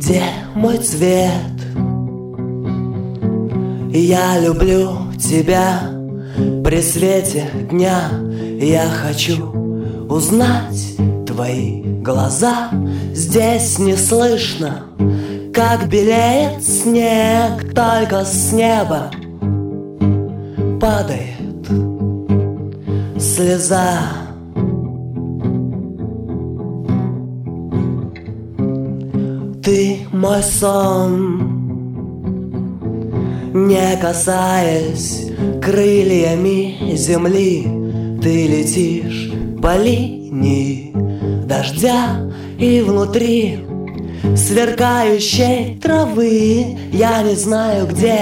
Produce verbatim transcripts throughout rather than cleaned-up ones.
где мой цвет? Я люблю тебя при свете дня. Я хочу узнать твои глаза. Здесь не слышно, как белеет снег, только с неба падает слеза. Ты мой сон, не касаясь крыльями земли. Ты летишь по линии дождя, и внутри сверкающей травы я не знаю, где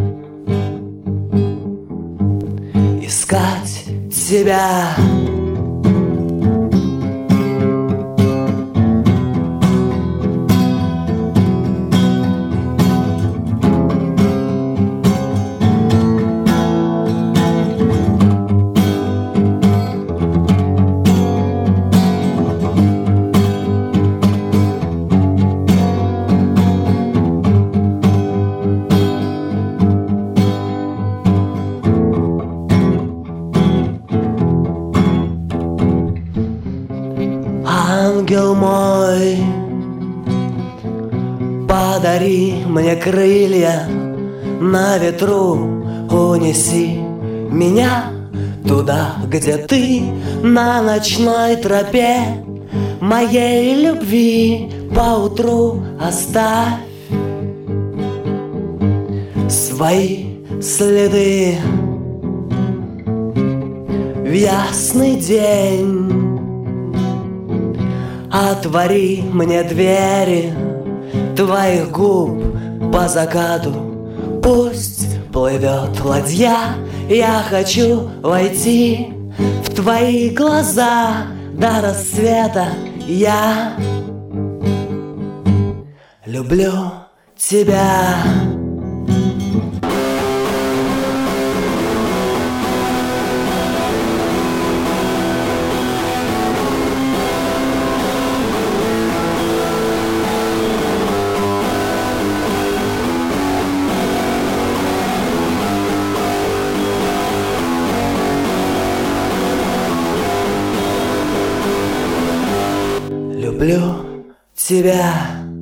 искать тебя. Ангел мой, подари мне крылья на ветру, унеси меня туда, где ты, на ночной тропе моей любви. Поутру оставь свои следы в ясный день. Отвори мне двери твоих губ по закату. Пусть плывет ладья, я хочу войти в твои глаза до рассвета. Я люблю тебя. Люблю тебя.